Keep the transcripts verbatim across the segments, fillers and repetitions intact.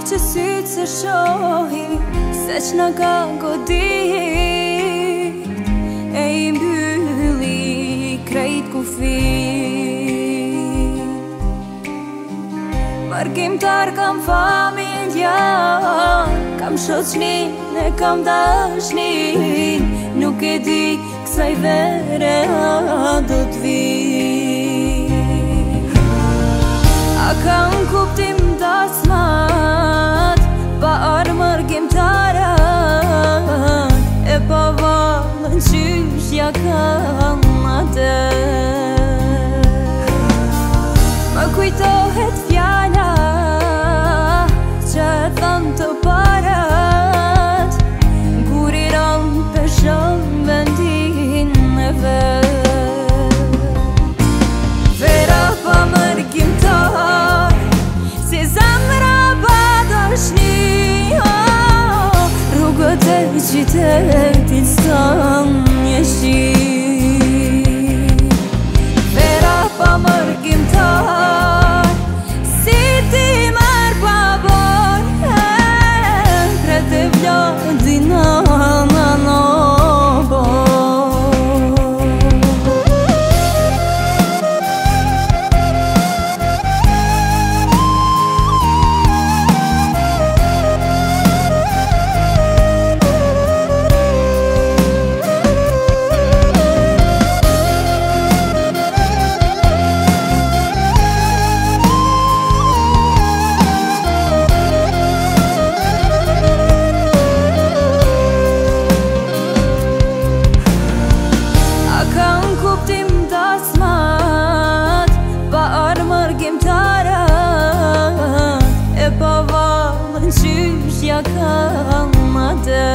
që sytë se shohi se që në ka godit e i mbylli krejt kufit. Margimtar kam familja, kam shoqnin e kam dashnin, nuk e di kësaj vere a do t'vi. A kam kuptim dasmat, pa armër gjimtarat, e pa valën qyshja kam atë. Më kujtohet fjalla që e thanë të parat, kur i ranë peshon vendin e vet. Vera pa mërgjimtar, si zemra pa dashni, oh, rrugët e qytetit s'kan njeshi. Vera pa mërgjimtar, si ti mër pa borë, kret e vlodin ana në qyshja kam atë.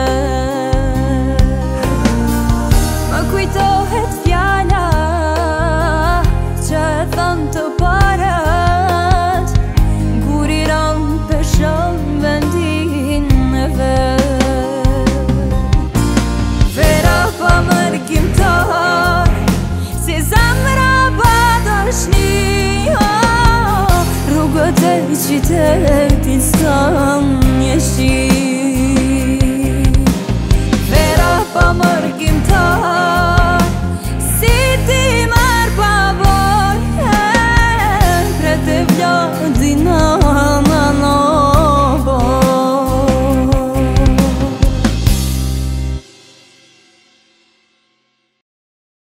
Më kujtohet fjalla që e thanë të parat, kur i ranë peshon vendin e vet. Vera pa mërgjimtar, si zemra pa dashni, oh, rrugët e qytetit s'kan njeshi.